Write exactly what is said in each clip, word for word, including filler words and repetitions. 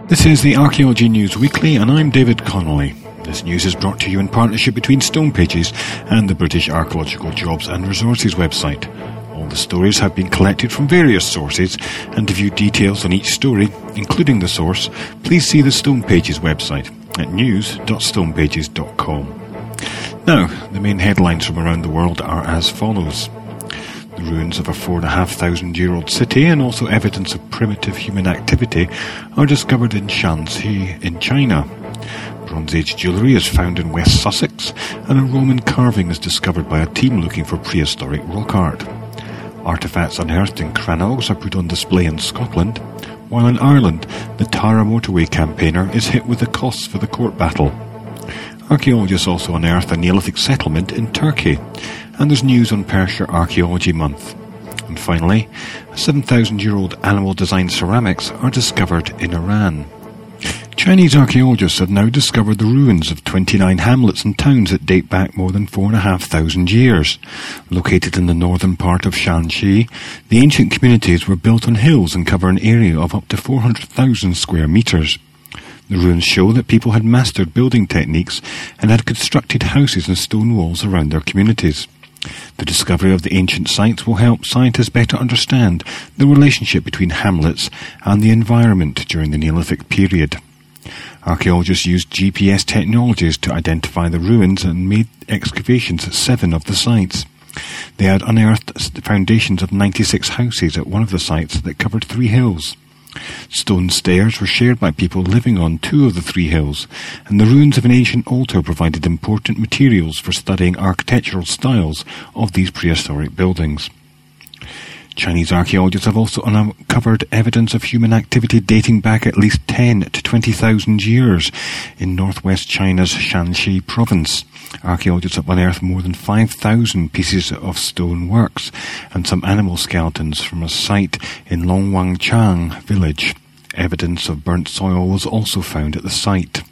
This is the Archaeology News Weekly, and I'm David Connolly. This news is brought to you in partnership between Stone Pages and the British Archaeological Jobs and Resources website. All the stories have been collected from various sources, and to view details on each story, including the source, please see the Stone Pages website at news dot stone pages dot com. Now, the main headlines from around the world are as follows. The ruins of a four and a half thousand year old city and also evidence of primitive human activity are discovered in Shanxi in China. Bronze Age jewellery is found in West Sussex, and a Roman carving is discovered by a team looking for prehistoric rock art. Artefacts unearthed in Crannogs are put on display in Scotland, while in Ireland the Tara motorway campaigner is hit with the costs for the court battle. Archaeologists also unearth a Neolithic settlement in Turkey, and there's news on Persia Archaeology Month. And finally, seven thousand year old animal-designed ceramics are discovered in Iran. Chinese archaeologists have now discovered the ruins of twenty-nine hamlets and towns that date back more than four and a half thousand years. Located in the northern part of Shanxi, the ancient communities were built on hills and cover an area of up to four hundred thousand square metres. The ruins show that people had mastered building techniques and had constructed houses and stone walls around their communities. The discovery of the ancient sites will help scientists better understand the relationship between hamlets and the environment during the Neolithic period. Archaeologists used G P S technologies to identify the ruins and made excavations at seven of the sites. They had unearthed the foundations of ninety-six houses at one of the sites that covered three hills. Stone stairs were shared by people living on two of the three hills, and the ruins of an ancient altar provided important materials for studying architectural styles of these prehistoric buildings. Chinese archaeologists have also uncovered evidence of human activity dating back at least ten to twenty thousand years in northwest China's Shanxi province. Archaeologists have unearthed more than five thousand pieces of stone works and some animal skeletons from a site in Longwangchang village. Evidence of burnt soil was also found at the site.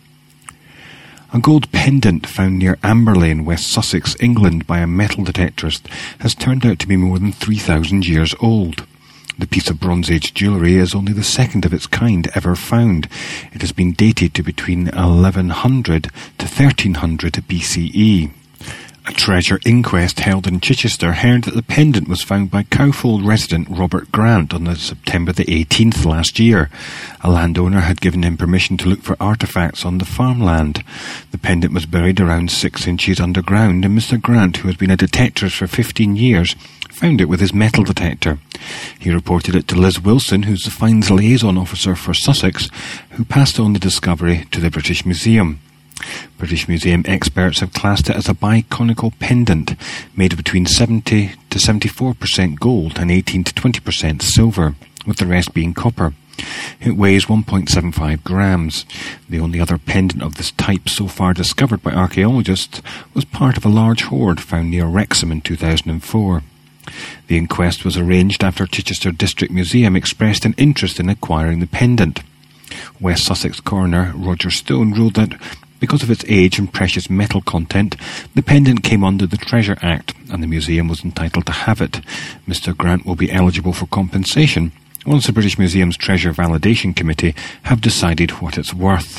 A gold pendant found near Amberley in West Sussex, England, by a metal detectorist has turned out to be more than three thousand years old. The piece of Bronze Age jewellery is only the second of its kind ever found. It has been dated to between eleven hundred to thirteen hundred B C E. A treasure inquest held in Chichester heard that the pendant was found by Cowfold resident Robert Grant on the September the eighteenth last year. A landowner had given him permission to look for artefacts on the farmland. The pendant was buried around six inches underground, and Mister Grant, who has been a detectorist for fifteen years, found it with his metal detector. He reported it to Liz Wilson, who's the finds liaison officer for Sussex, who passed on the discovery to the British Museum. British Museum experts have classed it as a biconical pendant made of between seventy to seventy-four percent gold and eighteen to twenty percent silver, with the rest being copper. It weighs one point seven five grams. The only other pendant of this type so far discovered by archaeologists was part of a large hoard found near Wrexham in two thousand four. The inquest was arranged after Chichester District Museum expressed an interest in acquiring the pendant. West Sussex coroner Roger Stone ruled that because of its age and precious metal content, the pendant came under the Treasure Act, and the museum was entitled to have it. Mister Grant will be eligible for compensation once the British Museum's Treasure Validation Committee have decided what it's worth.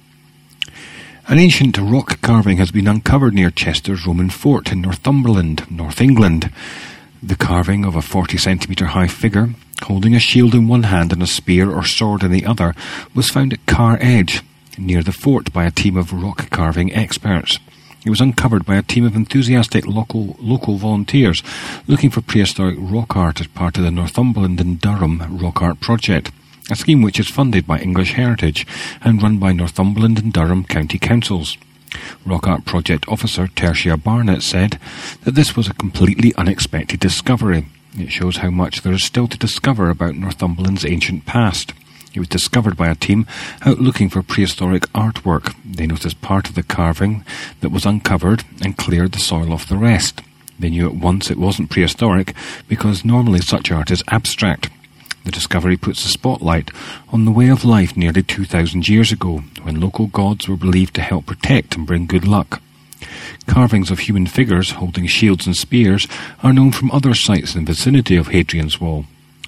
An ancient rock carving has been uncovered near Chester's Roman fort in Northumberland, North England. The carving of a forty centimetre high figure, holding a shield in one hand and a spear or sword in the other, was found at Carr Edge, near the fort, by a team of rock carving experts. It was uncovered by a team of enthusiastic local local volunteers looking for prehistoric rock art as part of the Northumberland and Durham Rock Art Project, a scheme which is funded by English Heritage and run by Northumberland and Durham County Councils. Rock Art Project Officer Tertia Barnett said that this was a completely unexpected discovery. It shows how much there is still to discover about Northumberland's ancient past. It was discovered by a team out looking for prehistoric artwork. They noticed part of the carving that was uncovered and cleared the soil off the rest. They knew at once it wasn't prehistoric because normally such art is abstract. The discovery puts a spotlight on the way of life nearly two thousand years ago, when local gods were believed to help protect and bring good luck. Carvings of human figures holding shields and spears are known from other sites in the vicinity of Hadrian's Wall.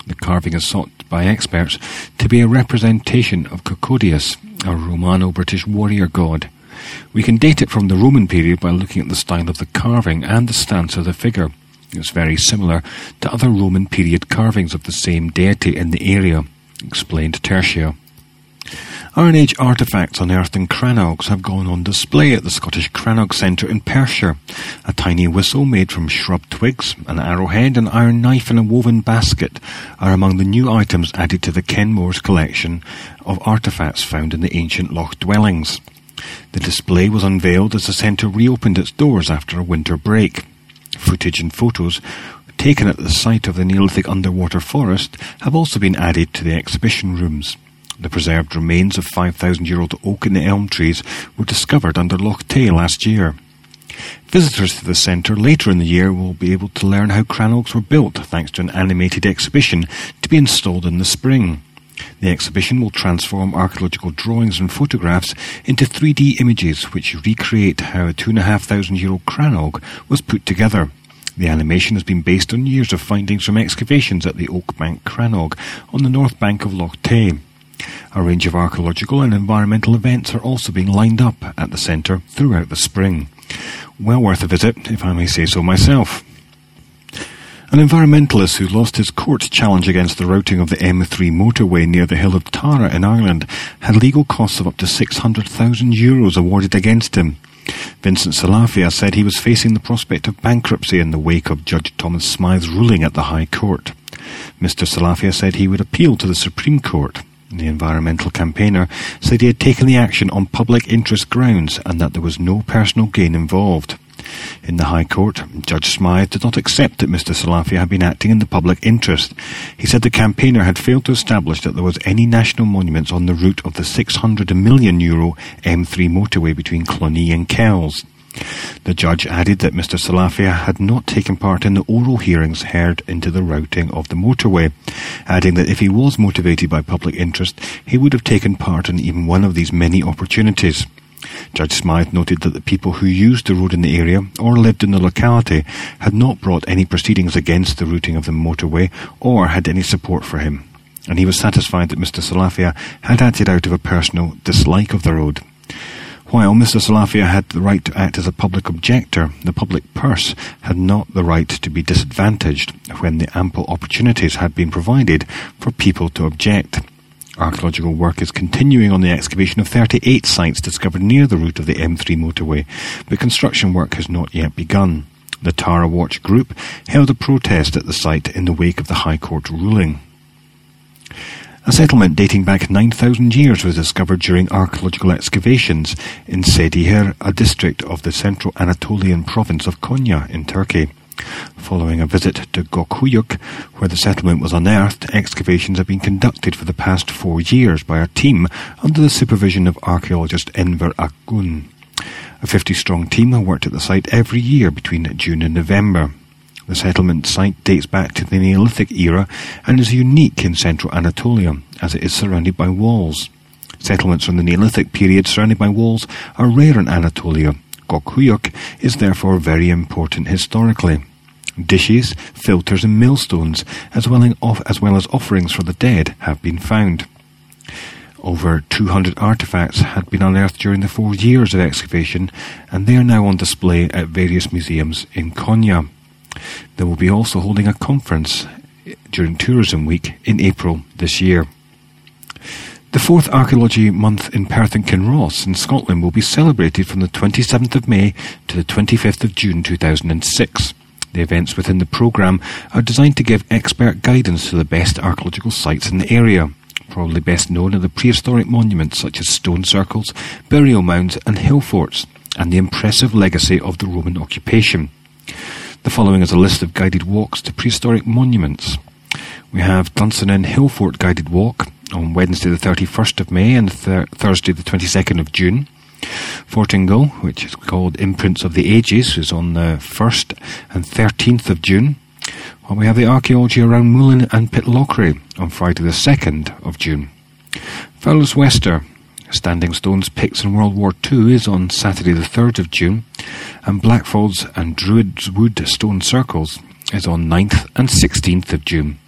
The carving is thought by experts to be a representation of Cocodius, a Romano-British warrior god. We can date it from the Roman period by looking at the style of the carving and the stance of the figure. It's very similar to other Roman period carvings of the same deity in the area, explained Tertia. Iron Age artefacts unearthed in Crannogs have gone on display at the Scottish Crannog Centre in Perthshire. A tiny whistle made from shrub twigs, an arrowhead, an iron knife and a woven basket are among the new items added to the Kenmore's collection of artefacts found in the ancient loch dwellings. The display was unveiled as the centre reopened its doors after a winter break. Footage and photos taken at the site of the Neolithic underwater forest have also been added to the exhibition rooms. The preserved remains of five thousand year old oak in the elm trees were discovered under Loch Tay last year. Visitors to the centre later in the year will be able to learn how Crannogs were built thanks to an animated exhibition to be installed in the spring. The exhibition will transform archaeological drawings and photographs into three D images which recreate how a two and a half thousand year old Crannog was put together. The animation has been based on years of findings from excavations at the Oakbank Crannog on the north bank of Loch Tay. A range of archaeological and environmental events are also being lined up at the centre throughout the spring. Well worth a visit, if I may say so myself. An environmentalist who lost his court challenge against the routing of the M three motorway near the Hill of Tara in Ireland had legal costs of up to six hundred thousand euros awarded against him. Vincent Salafia said he was facing the prospect of bankruptcy in the wake of Judge Thomas Smythe's ruling at the High Court. Mister Salafia said he would appeal to the Supreme Court. The environmental campaigner said he had taken the action on public interest grounds and that there was no personal gain involved. In the High Court, Judge Smythe did not accept that Mister Salafia had been acting in the public interest. He said the campaigner had failed to establish that there was any national monuments on the route of the six hundred million euro M three motorway between Clonee and Kells. The judge added that Mister Salafia had not taken part in the oral hearings held into the routing of the motorway, adding that if he was motivated by public interest, he would have taken part in even one of these many opportunities. Judge Smythe noted that the people who used the road in the area or lived in the locality had not brought any proceedings against the routing of the motorway or had any support for him, and he was satisfied that Mister Salafia had acted out of a personal dislike of the road. While Mister Salafia had the right to act as a public objector, the public purse had not the right to be disadvantaged when the ample opportunities had been provided for people to object. Archaeological work is continuing on the excavation of thirty-eight sites discovered near the route of the M three motorway, but construction work has not yet begun. The Tara Watch group held a protest at the site in the wake of the High Court ruling. A settlement dating back nine thousand years was discovered during archaeological excavations in Sedihir, a district of the central Anatolian province of Konya in Turkey. Following a visit to Gökuyük, where the settlement was unearthed, excavations have been conducted for the past four years by a team under the supervision of archaeologist Enver Akgün. A fifty-strong team have worked at the site every year between June and November. The settlement site dates back to the Neolithic era and is unique in central Anatolia, as it is surrounded by walls. Settlements from the Neolithic period surrounded by walls are rare in Anatolia. Gökuyük is therefore very important historically. Dishes, filters and millstones, as well, as well as offerings for the dead, have been found. Over two hundred artefacts had been unearthed during the four years of excavation, and they are now on display at various museums in Konya. They will be also holding a conference during Tourism Week in April this year. The fourth Archaeology Month in Perth and Kinross in Scotland will be celebrated from the twenty-seventh of May to the twenty-fifth of June two thousand six. The events within the programme are designed to give expert guidance to the best archaeological sites in the area. Probably best known are the prehistoric monuments such as stone circles, burial mounds and hill forts, and the impressive legacy of the Roman occupation. The following is a list of guided walks to prehistoric monuments. We have Dunsinane Hill Fort guided walk on Wednesday the thirty-first of May and th- Thursday the twenty-second of June. Fortingal, which is called Imprints of the Ages, is on the first and thirteenth of June. While we have the archaeology around Moulin and Pitlochry on Friday the second of June. Fowler's Wester, Standing Stones, Picts in World War Two, is on Saturday the third of June, and Blackfalds and Druids Wood Stone Circles is on ninth and sixteenth of June.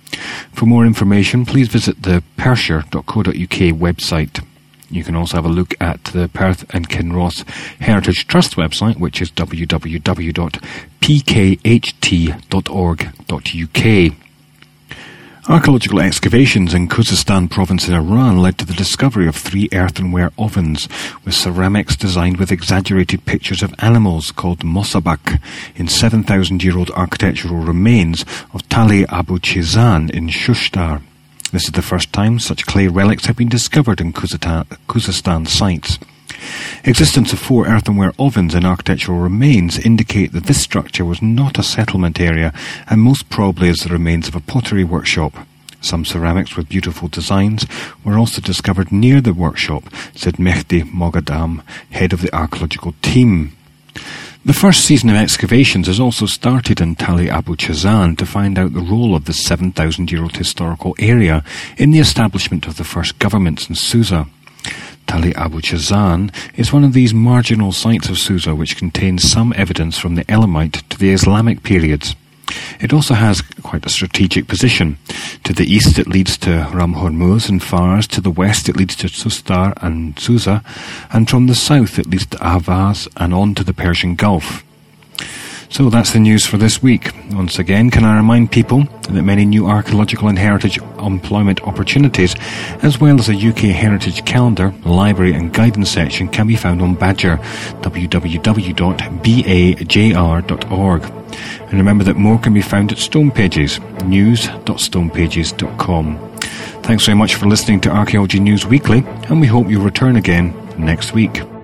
For more information, please visit the pershire dot co dot uk website. You can also have a look at the Perth and Kinross Heritage Trust website, which is w w w dot p k h t dot org dot u k. Archaeological excavations in Khuzestan province in Iran led to the discovery of three earthenware ovens with ceramics designed with exaggerated pictures of animals called mosabak in seven thousand year old architectural remains of Tali Abu Chizan in Shushtar. This is the first time such clay relics have been discovered in Khuzestan sites. Existence of four earthenware ovens in architectural remains indicate that this structure was not a settlement area and most probably is the remains of a pottery workshop. Some ceramics with beautiful designs were also discovered near the workshop, said Mehdi Moghadam, head of the archaeological team. The first season of excavations has also started in Tali Abu Chizan to find out the role of the seven thousand year old historical area in the establishment of the first governments in Susa. Tali Abu Chizan is one of these marginal sites of Susa which contains some evidence from the Elamite to the Islamic periods. It also has quite a strategic position. To the east it leads to Ram Hormuz and Fars, to the west it leads to Sustar and Susa, and from the south it leads to Ahvaz and on to the Persian Gulf. So that's the news for this week. Once again, can I remind people that many new archaeological and heritage employment opportunities, as well as a U K heritage calendar, library and guidance section can be found on Badger, w w w dot bajr dot org. And remember that more can be found at Stone Pages, news dot stone pages dot com. Thanks very much for listening to Archaeology News Weekly, and we hope you'll return again next week.